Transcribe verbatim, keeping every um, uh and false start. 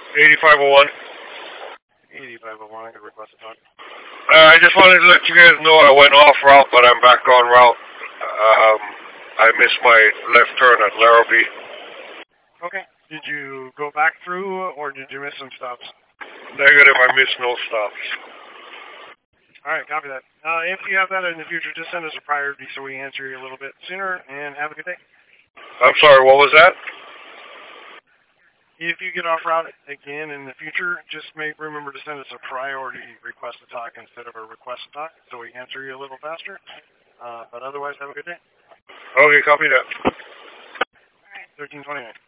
eighty-five oh one. eighty-five oh one, I could request a talk. Uh, I just wanted to let you guys know I went off route, but I'm back on route. Um, I missed my left turn at Larrabee. Okay. Did you go back through, or did you miss some stops? Negative, I missed no stops. All right, copy that. Uh, if you have that in the future, just send us a priority so we answer you a little bit sooner, and have a good day. I'm sorry, what was that? If you get off route again in the future, just make remember to send us a priority request to talk instead of a request to talk, so we answer you a little faster. Uh, but otherwise, have a good day. Okay, copy that. thirteen twenty-nine.